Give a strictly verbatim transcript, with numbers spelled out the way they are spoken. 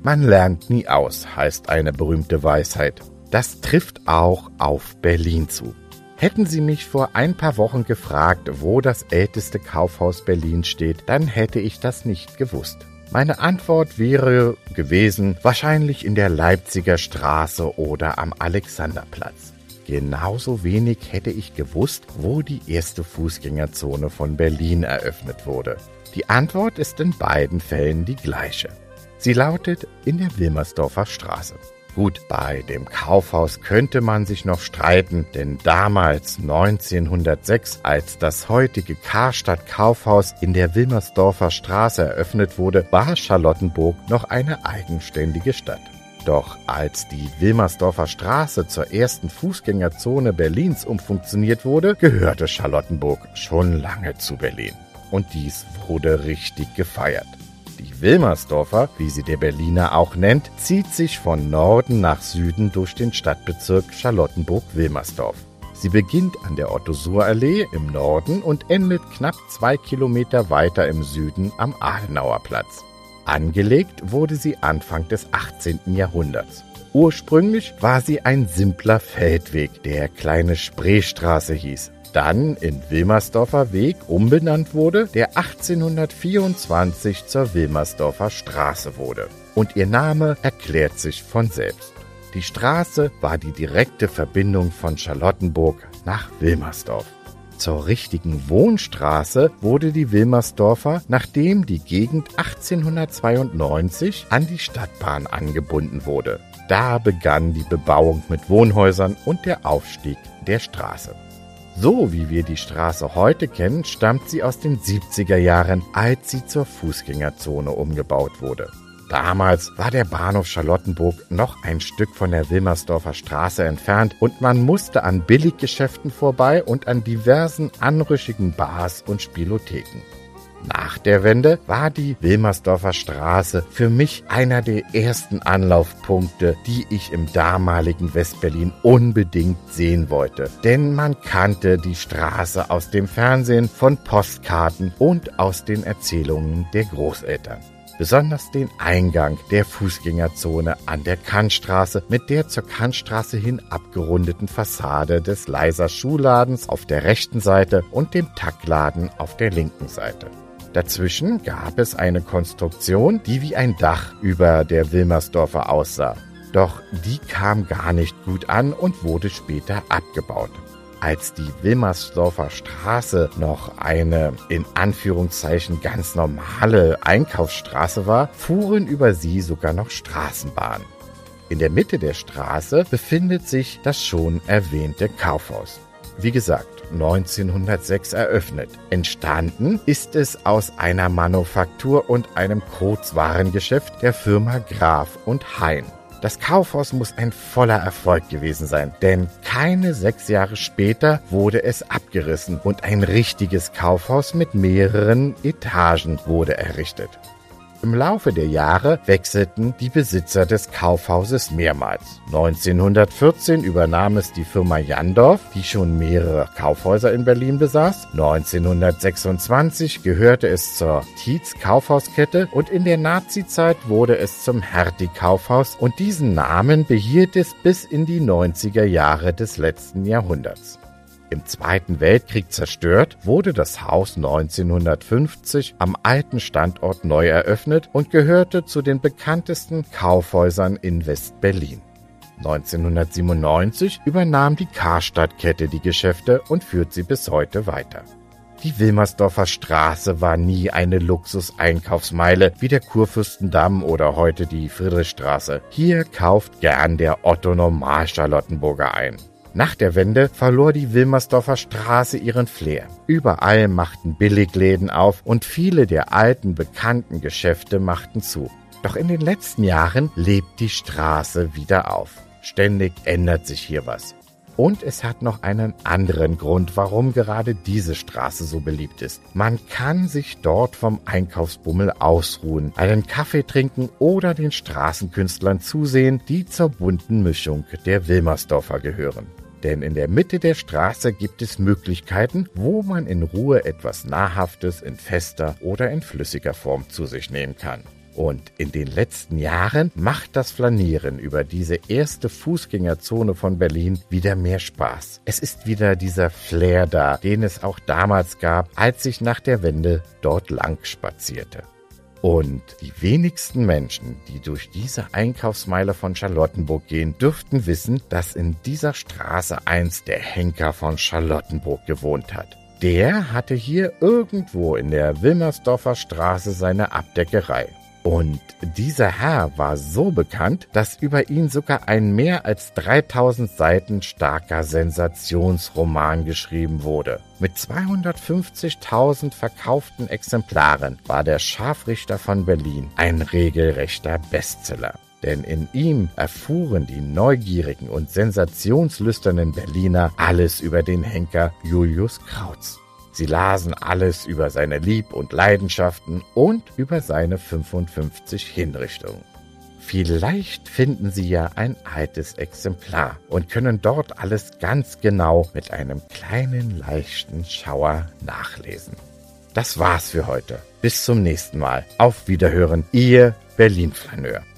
Man lernt nie aus, heißt eine berühmte Weisheit. Das trifft auch auf Berlin zu. Hätten Sie mich vor ein paar Wochen gefragt, wo das älteste Kaufhaus Berlins steht, dann hätte ich das nicht gewusst. Meine Antwort wäre gewesen, wahrscheinlich in der Leipziger Straße oder am Alexanderplatz. Genauso wenig hätte ich gewusst, wo die erste Fußgängerzone von Berlin eröffnet wurde. Die Antwort ist in beiden Fällen die gleiche. Sie lautet in der Wilmersdorfer Straße. Gut, bei dem Kaufhaus könnte man sich noch streiten, denn damals neunzehnhundertsechs, als das heutige Karstadt Kaufhaus in der Wilmersdorfer Straße eröffnet wurde, war Charlottenburg noch eine eigenständige Stadt. Doch als die Wilmersdorfer Straße zur ersten Fußgängerzone Berlins umfunktioniert wurde, gehörte Charlottenburg schon lange zu Berlin. Und dies wurde richtig gefeiert. Die Wilmersdorfer, wie sie der Berliner auch nennt, zieht sich von Norden nach Süden durch den Stadtbezirk Charlottenburg-Wilmersdorf. Sie beginnt an der Otto-Suhr-Allee im Norden und endet knapp zwei Kilometer weiter im Süden am Adenauerplatz. Angelegt wurde sie Anfang des achtzehnten Jahrhunderts. Ursprünglich war sie ein simpler Feldweg, der Kleine Spreestraße hieß. Dann in Wilmersdorfer Weg umbenannt wurde, der achtzehnhundertvierundzwanzig zur Wilmersdorfer Straße wurde. Und ihr Name erklärt sich von selbst. Die Straße war die direkte Verbindung von Charlottenburg nach Wilmersdorf. Zur richtigen Wohnstraße wurde die Wilmersdorfer, nachdem die Gegend achtzehnhundertzweiundneunzig an die Stadtbahn angebunden wurde. Da begann die Bebauung mit Wohnhäusern und der Aufstieg der Straße. So wie wir die Straße heute kennen, stammt sie aus den siebziger Jahren, als sie zur Fußgängerzone umgebaut wurde. Damals war der Bahnhof Charlottenburg noch ein Stück von der Wilmersdorfer Straße entfernt und man musste an Billiggeschäften vorbei und an diversen anrüchigen Bars und Spielotheken. Nach der Wende war die Wilmersdorfer Straße für mich einer der ersten Anlaufpunkte, die ich im damaligen Westberlin unbedingt sehen wollte. Denn man kannte die Straße aus dem Fernsehen, von Postkarten und aus den Erzählungen der Großeltern. Besonders den Eingang der Fußgängerzone an der Kantstraße mit der zur Kantstraße hin abgerundeten Fassade des Leiser Schuhladens auf der rechten Seite und dem Tackladen auf der linken Seite. Dazwischen gab es eine Konstruktion, die wie ein Dach über der Wilmersdorfer aussah. Doch die kam gar nicht gut an und wurde später abgebaut. Als die Wilmersdorfer Straße noch eine, in Anführungszeichen, ganz normale Einkaufsstraße war, fuhren über sie sogar noch Straßenbahnen. In der Mitte der Straße befindet sich das schon erwähnte Kaufhaus. Wie gesagt, neunzehnhundertsechs eröffnet. Entstanden ist es aus einer Manufaktur und einem Kurzwarengeschäft der Firma Graf und Hein. Das Kaufhaus muss ein voller Erfolg gewesen sein, denn keine sechs Jahre später wurde es abgerissen und ein richtiges Kaufhaus mit mehreren Etagen wurde errichtet. Im Laufe der Jahre wechselten die Besitzer des Kaufhauses mehrmals. neunzehnhundertvierzehn übernahm es die Firma Jandorf, die schon mehrere Kaufhäuser in Berlin besaß. neunzehnhundertsechsundzwanzig gehörte es zur Tietz Kaufhauskette und in der Nazizeit wurde es zum Hertie Kaufhaus und diesen Namen behielt es bis in die neunziger Jahre des letzten Jahrhunderts. Im Zweiten Weltkrieg zerstört, wurde das Haus neunzehnhundertfünfzig am alten Standort neu eröffnet und gehörte zu den bekanntesten Kaufhäusern in West-Berlin. neunzehnhundertsiebenundneunzig übernahm die Karstadt-Kette die Geschäfte und führt sie bis heute weiter. Die Wilmersdorfer Straße war nie eine Luxus-Einkaufsmeile wie der Kurfürstendamm oder heute die Friedrichstraße. Hier kauft gern der Otto-Normal-Charlottenburger ein. Nach der Wende verlor die Wilmersdorfer Straße ihren Flair. Überall machten Billigläden auf und viele der alten, bekannten Geschäfte machten zu. Doch in den letzten Jahren lebt die Straße wieder auf. Ständig ändert sich hier was. Und es hat noch einen anderen Grund, warum gerade diese Straße so beliebt ist. Man kann sich dort vom Einkaufsbummel ausruhen, einen Kaffee trinken oder den Straßenkünstlern zusehen, die zur bunten Mischung der Wilmersdorfer gehören. Denn in der Mitte der Straße gibt es Möglichkeiten, wo man in Ruhe etwas Nahrhaftes in fester oder in flüssiger Form zu sich nehmen kann. Und in den letzten Jahren macht das Flanieren über diese erste Fußgängerzone von Berlin wieder mehr Spaß. Es ist wieder dieser Flair da, den es auch damals gab, als ich nach der Wende dort lang spazierte. Und die wenigsten Menschen, die durch diese Einkaufsmeile von Charlottenburg gehen, dürften wissen, dass in dieser Straße einst der Henker von Charlottenburg gewohnt hat. Der hatte hier irgendwo in der Wilmersdorfer Straße seine Abdeckerei. Und dieser Herr war so bekannt, dass über ihn sogar ein mehr als dreitausend Seiten starker Sensationsroman geschrieben wurde. Mit zweihundertfünfzigtausend verkauften Exemplaren war der Scharfrichter von Berlin ein regelrechter Bestseller. Denn in ihm erfuhren die neugierigen und sensationslüsternen Berliner alles über den Henker Julius Krautz. Sie lasen alles über seine Lieb- und Leidenschaften und über seine fünfundfünfzig Hinrichtungen. Vielleicht finden Sie ja ein altes Exemplar und können dort alles ganz genau mit einem kleinen leichten Schauer nachlesen. Das war's für heute. Bis zum nächsten Mal. Auf Wiederhören, Ihr Berlin-Flaneur.